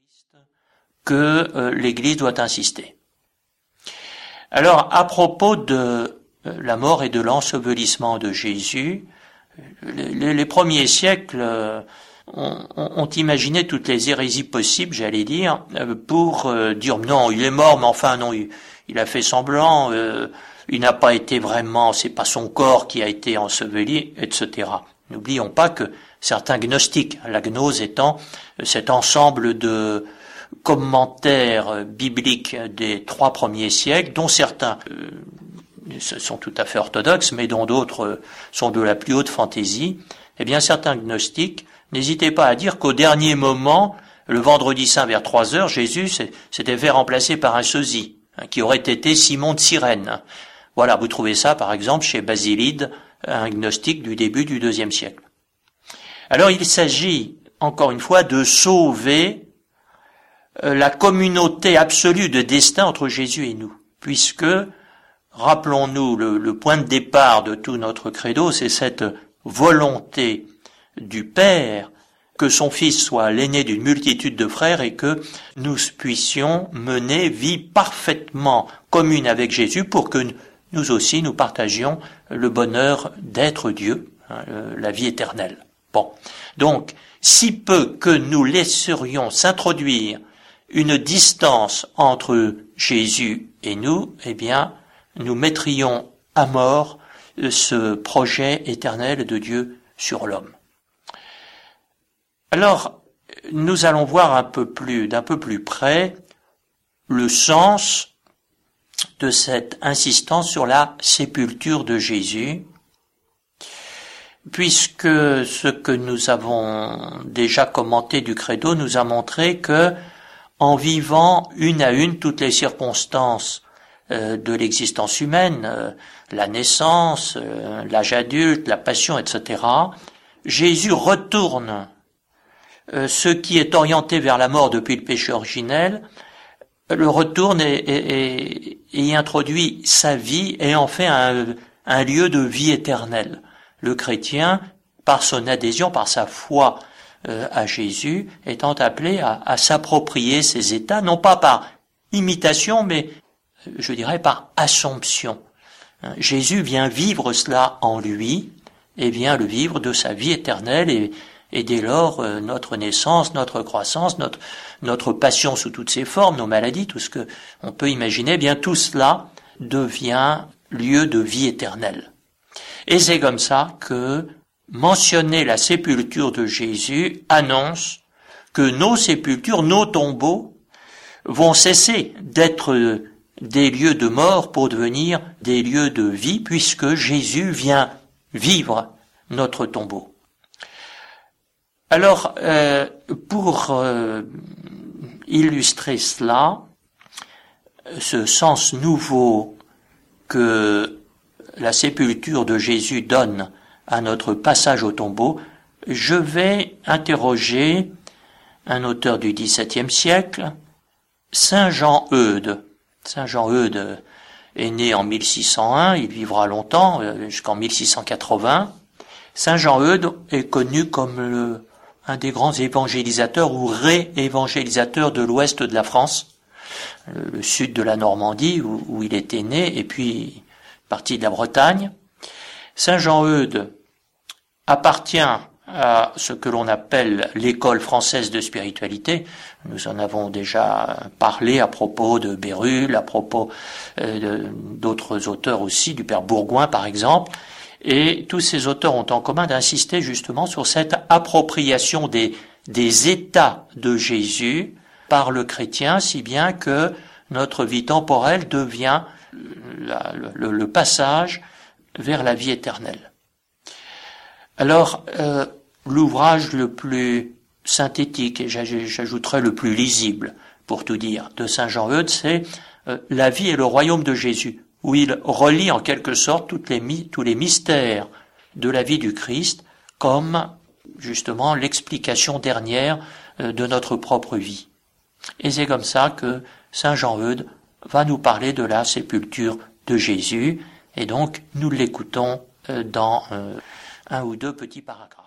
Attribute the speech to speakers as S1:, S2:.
S1: que l'Église doit insister. Alors, à propos de la mort et de l'ensevelissement de Jésus, les premiers siècles ont imaginé toutes les hérésies possibles, j'allais dire, pour dire non, il est mort, mais enfin non, il a fait semblant, il n'a pas été vraiment, c'est pas son corps qui a été enseveli, etc. N'oublions pas que certains gnostiques, la gnose étant cet ensemble de commentaires bibliques des 3 premiers siècles, dont certains sont tout à fait orthodoxes, mais dont d'autres sont de la plus haute fantaisie, eh bien certains gnostiques n'hésitaient pas à dire qu'au dernier moment, le vendredi saint vers 3 heures, Jésus s'était fait remplacer par un sosie, qui aurait été Simon de Cyrène. Voilà, vous trouvez ça par exemple chez Basilide, un gnostique du début du IIe siècle. Alors il s'agit, encore une fois, de sauver la communauté absolue de destin entre Jésus et nous, puisque, rappelons-nous, le point de départ de tout notre credo, c'est cette volonté du Père que son Fils soit l'aîné d'une multitude de frères et que nous puissions mener vie parfaitement commune avec Jésus pour que nous aussi nous partagions le bonheur d'être Dieu, la vie éternelle. Bon, donc, si peu que nous laisserions s'introduire une distance entre Jésus et nous, eh bien, nous mettrions à mort ce projet éternel de Dieu sur l'homme. Alors, nous allons voir d'un peu plus près le sens de cette insistance sur la sépulture de Jésus, puisque ce que nous avons déjà commenté du credo nous a montré que, en vivant une à une toutes les circonstances de l'existence humaine, la naissance, l'âge adulte, la passion, etc., Jésus retourne ce qui est orienté vers la mort depuis le péché originel, le retourne et y introduit sa vie et en fait un lieu de vie éternelle. Le chrétien, par son adhésion, par sa foi à Jésus, étant appelé à s'approprier ces états, non pas par imitation, mais je dirais par assomption. Jésus vient vivre cela en lui et vient le vivre de sa vie éternelle et dès lors, notre naissance, notre croissance, notre passion sous toutes ses formes, nos maladies, tout ce que on peut imaginer, eh bien tout cela devient lieu de vie éternelle. Et c'est comme ça que mentionner la sépulture de Jésus annonce que nos sépultures, nos tombeaux, vont cesser d'être des lieux de mort pour devenir des lieux de vie, puisque Jésus vient vivre notre tombeau. Alors, pour illustrer cela, ce sens nouveau que la sépulture de Jésus donne à notre passage au tombeau, je vais interroger un auteur du XVIIe siècle, Saint Jean Eudes. Saint Jean Eudes est né en 1601, il vivra longtemps, jusqu'en 1680. Saint Jean Eudes est connu comme un des grands évangélisateurs ou réévangélisateurs de l'ouest de la France, le sud de la Normandie où il était né, et puis partie de la Bretagne. Saint Jean Eudes appartient à ce que l'on appelle l'école française de spiritualité. Nous en avons déjà parlé à propos de Bérulle, à propos d'autres auteurs aussi, du père Bourgoin par exemple. Et tous ces auteurs ont en commun d'insister justement sur cette appropriation des états de Jésus par le chrétien, si bien que notre vie temporelle devient le passage vers la vie éternelle. Alors, l'ouvrage le plus synthétique, et j'ajouterai le plus lisible, pour tout dire, de Saint Jean Eudes, c'est La vie et le royaume de Jésus, où il relie en quelque sorte tous les mystères de la vie du Christ comme justement l'explication dernière de notre propre vie. Et c'est comme ça que Saint Jean Eudes va nous parler de la sépulture de Jésus, et donc nous l'écoutons dans un ou deux petits paragraphes.